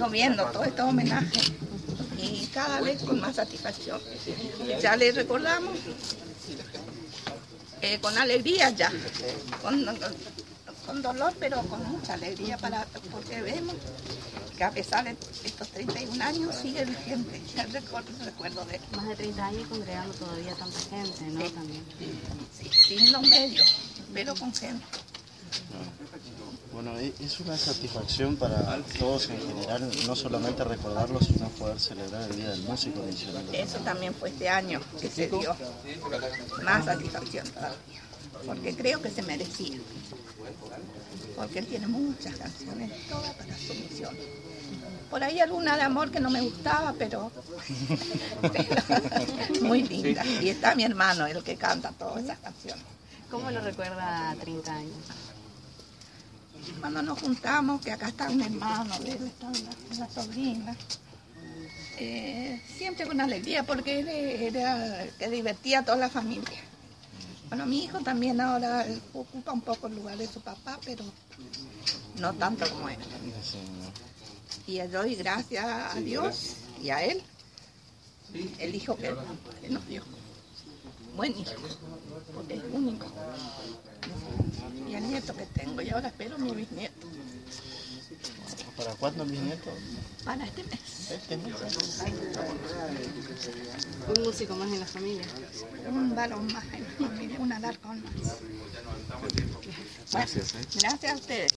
sigo viendo todos estos homenajes y cada vez con más satisfacción. Ya le recordamos con alegría ya, con dolor, pero con mucha alegría, porque vemos que a pesar de estos 31 años sigue vigente el recuerdo de él. Más de 30 años congregando todavía tanta gente, ¿no? Sí. También. Sí, sin los medios, pero con gente. Bueno, es una satisfacción para todos en general, no solamente recordarlo, sino poder celebrar el Día del Músico adicional. Eso también fue este año que se dio más satisfacción todavía, porque creo que se merecía, porque él tiene muchas canciones, todas para su misión. Por ahí alguna de amor que no me gustaba, pero muy linda. Y está mi hermano, el que canta todas esas canciones. ¿Cómo lo recuerda a 30 años? Cuando nos juntamos, que acá está un hermano de él, está una sobrina, siempre con alegría, porque él era que divertía a toda la familia. Bueno, mi hijo también ahora ocupa un poco el lugar de su papá, pero no tanto como él. Y le doy gracias a Dios y a él, el hijo que él nos dio. Buen hijo, porque es único. Y el nieto que tengo, y ahora espero mi bisnieto. ¿Para cuándo el bisnieto? Para este mes. Este mes. Un músico más en la familia. Un varón más en la familia, un alarcón más. Gracias. Gracias a ustedes.